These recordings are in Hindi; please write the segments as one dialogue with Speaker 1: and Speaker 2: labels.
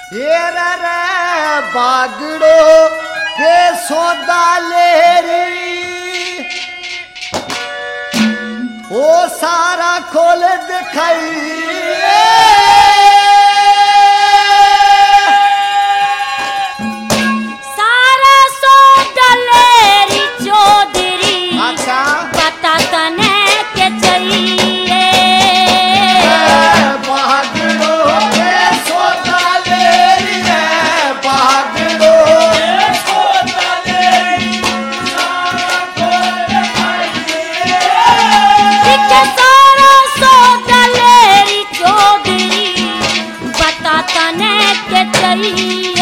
Speaker 1: हेरा रे बागड़ो के सौदा लेरी ओ सारा खोल दिखाई
Speaker 2: सारा सौदा लेरी चौधरी
Speaker 1: अच्छा
Speaker 2: पता तने के चाहिए
Speaker 1: बागड़ो के सौदा लेरी है बागड़ो के सौदा लेरी सारा खोल दिखाई
Speaker 2: सारा सौदा लेरी चौधरी पता तने के चाहिए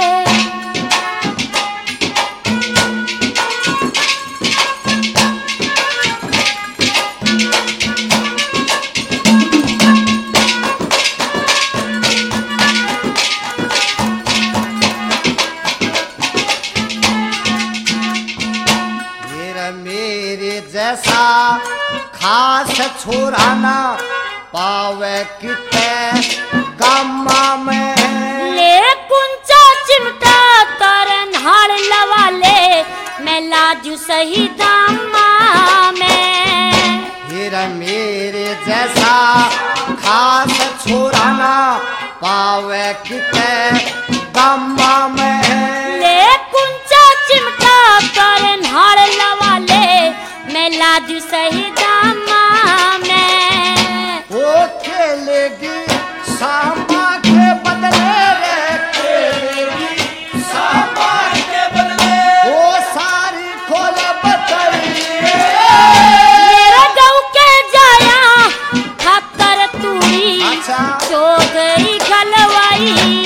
Speaker 1: मेरे जैसा खास छोराना पावे किते गामा में
Speaker 2: ले कुंचा चिमटा तरन हाड़ लवाले मैं लाजू सही दामा में
Speaker 1: हेरा मेरे जैसा खास छोराना पावे किते गामा में
Speaker 2: ले कुंचा चिमटा तरन हाड़ लवाले मैं लाजू सही दामा में
Speaker 1: वो खेलेगी सांबा के बदले रे खेलेगी सांबा के बदले वो सारी खोल बताइए
Speaker 2: मेरा गाँव के जाया खातर तूरी
Speaker 1: अच्छा
Speaker 2: चौधरी गलवाई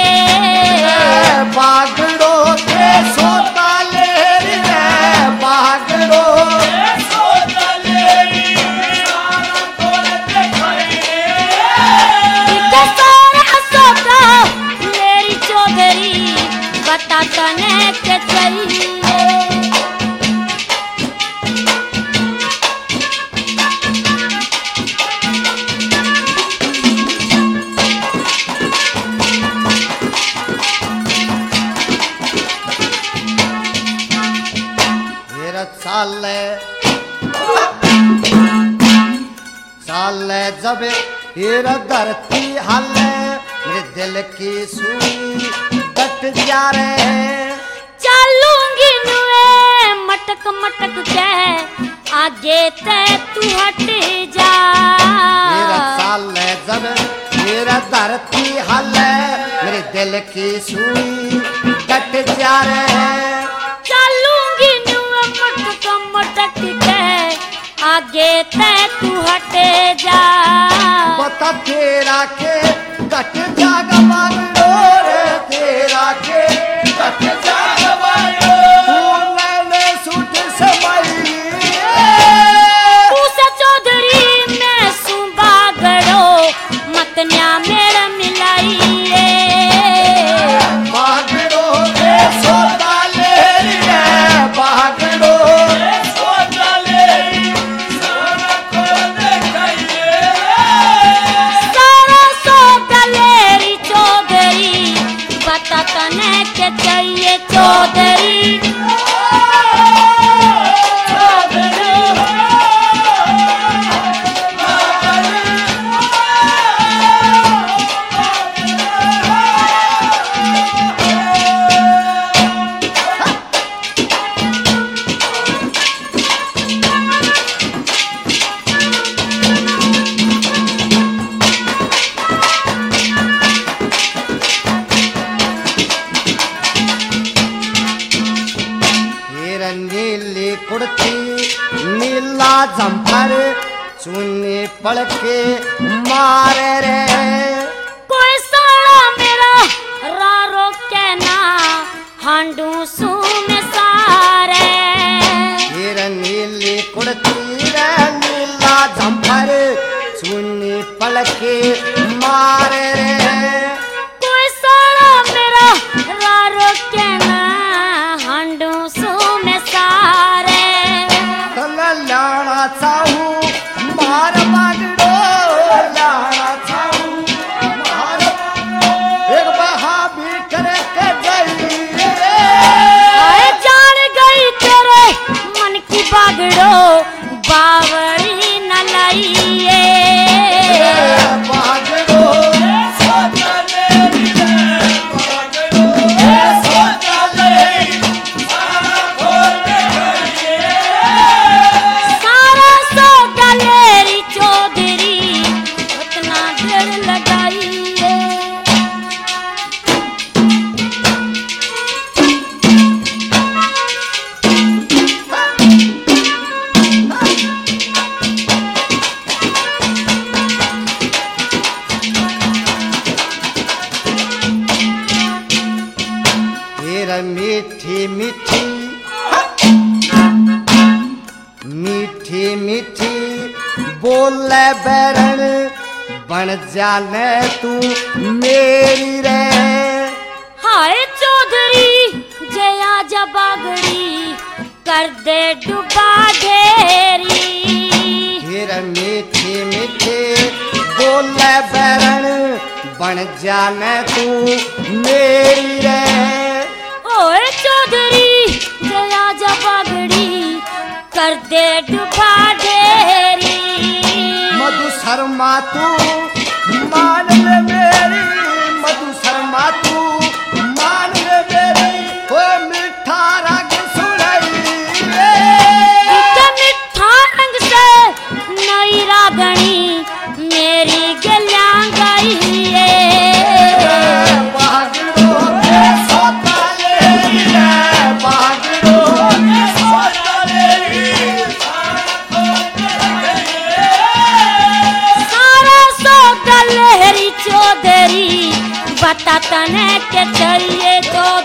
Speaker 1: बागड़ो के सौदा लेरी रे बागड़ो के सौदा लेरी सारा खोल दिखाई
Speaker 2: सारा सौदा लेरी चौधरी बता तने के चाहिए
Speaker 1: साले जब हेरा धरती हाले मेरे दिल की सुई कट जा रे
Speaker 2: चलूंगी नुए मटक मटक के आगे ते तू हट जा
Speaker 1: मेरा साले जब हेरा धरती हाले मेरे दिल की सुई कट जा रे
Speaker 2: चलूंगी नुए मटक मटक के आगे ते तू हट जा
Speaker 1: बता तेरा के कट जागा बागड़ो रे तेरा के कट जागा बागड़ो मैंने सूट समाई
Speaker 2: उस चौधरी में सुबा गड़ो मतन्या मेरा मिलाइए
Speaker 1: बागड़ो के सौदा लेरी रे बागड़ो के सौदा लेरी सारा खोल दिखाइए
Speaker 2: सारा सौदा लेरी चौधरी बता तने के चाहिए चौधरी
Speaker 1: नीली कुर्ती नीला जम्पर चुन्नी पड़ के मारे रे
Speaker 2: कोई सारा मेरा रारो के ना हांडू सू में सारे
Speaker 1: फिर नीली कुर्ती रे नीला जम्पर चुन्नी पड़ के मारे रे
Speaker 2: कोई सारा मेरा रारो के ना हांडू सू में सारे
Speaker 1: लाना चाहूं मार बागड़ो लाना चाहूं मार एक बहा मीठी मीठी मीठी मीठी बोले बैरन बन जाने तू मेरी रे।
Speaker 2: हाय चौधरी जया जबागड़ी कर दे डुबा ढेरी।
Speaker 1: फिर मीठी मीठी बोले बैरन बन जाने तू मेरी रे।
Speaker 2: ओए चौधरी जया जबागड़ी कर दे डुबा ढेरी।
Speaker 1: मधु शर्मा तू मान ले मेरी, मधु शर्मा तू मान ले मेरी, ओ मीठा रंग सुनाई रे।
Speaker 2: मिठा रंग से नई रागणी मेरी गल्या गई
Speaker 1: बागड़ो के सोता ले बागड़ो के सोता ले
Speaker 2: सारा सौदा लहरी चौधरी बता तने के चाहिए तो